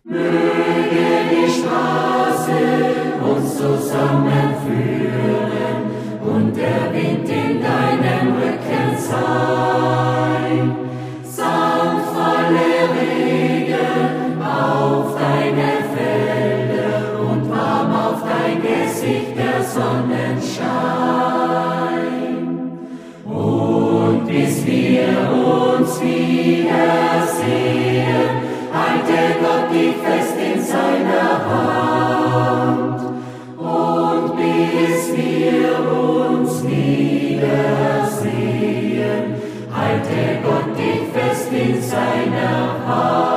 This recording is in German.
Möge die Straße uns zusammenführen und der Wind in deinem Rücken sein. Sanft falle Regen auf deine Felder und warm auf dein Gesicht der Sonnenschein. Und bis wir uns wiedersehen, halte Gott dich fest in seiner Hand. Und bis wir uns wiedersehen, halte Gott dich fest in seiner Hand.